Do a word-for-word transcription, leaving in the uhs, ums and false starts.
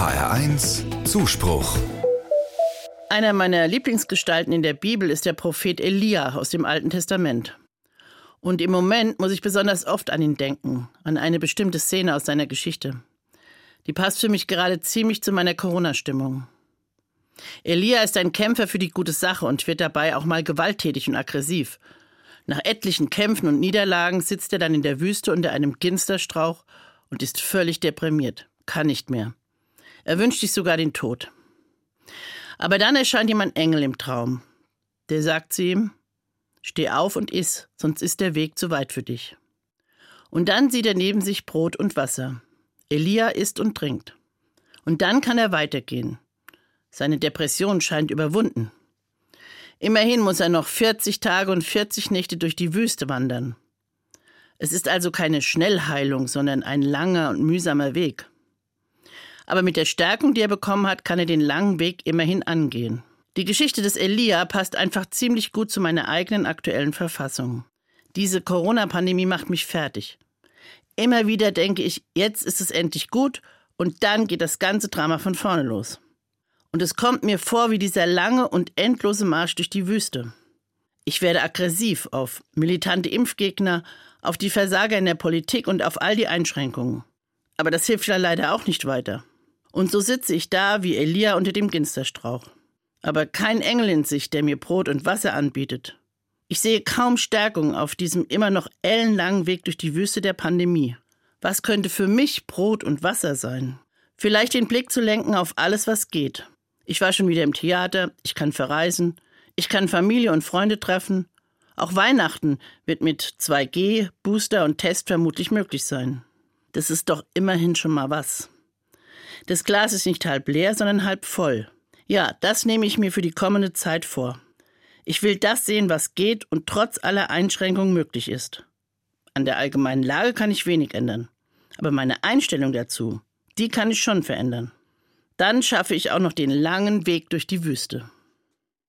H R eins Zuspruch. Einer meiner Lieblingsgestalten in der Bibel ist der Prophet Elia aus dem Alten Testament. Und im Moment muss ich besonders oft an ihn denken, an eine bestimmte Szene aus seiner Geschichte. Die passt für mich gerade ziemlich zu meiner Corona-Stimmung. Elia ist ein Kämpfer für die gute Sache und wird dabei auch mal gewalttätig und aggressiv. Nach etlichen Kämpfen und Niederlagen sitzt er dann in der Wüste unter einem Ginsterstrauch und ist völlig deprimiert, kann nicht mehr. Er wünscht sich sogar den Tod. Aber dann erscheint ihm ein Engel im Traum. Der sagt zu ihm: Steh auf und iss, sonst ist der Weg zu weit für dich. Und dann sieht er neben sich Brot und Wasser. Elia isst und trinkt. Und dann kann er weitergehen. Seine Depression scheint überwunden. Immerhin muss er noch vierzig Tage und vierzig Nächte durch die Wüste wandern. Es ist also keine Schnellheilung, sondern ein langer und mühsamer Weg. Aber mit der Stärkung, die er bekommen hat, kann er den langen Weg immerhin angehen. Die Geschichte des Elia passt einfach ziemlich gut zu meiner eigenen aktuellen Verfassung. Diese Corona-Pandemie macht mich fertig. Immer wieder denke ich, jetzt ist es endlich gut und dann geht das ganze Drama von vorne los. Und es kommt mir vor wie dieser lange und endlose Marsch durch die Wüste. Ich werde aggressiv auf militante Impfgegner, auf die Versager in der Politik und auf all die Einschränkungen. Aber das hilft ja leider auch nicht weiter. Und so sitze ich da wie Elia unter dem Ginsterstrauch. Aber kein Engel in Sicht, der mir Brot und Wasser anbietet. Ich sehe kaum Stärkung auf diesem immer noch ellenlangen Weg durch die Wüste der Pandemie. Was könnte für mich Brot und Wasser sein? Vielleicht den Blick zu lenken auf alles, was geht. Ich war schon wieder im Theater, ich kann verreisen, ich kann Familie und Freunde treffen. Auch Weihnachten wird mit zwei G, Booster und Test vermutlich möglich sein. Das ist doch immerhin schon mal was. Das Glas ist nicht halb leer, sondern halb voll. Ja, das nehme ich mir für die kommende Zeit vor. Ich will das sehen, was geht und trotz aller Einschränkungen möglich ist. An der allgemeinen Lage kann ich wenig ändern. Aber meine Einstellung dazu, die kann ich schon verändern. Dann schaffe ich auch noch den langen Weg durch die Wüste.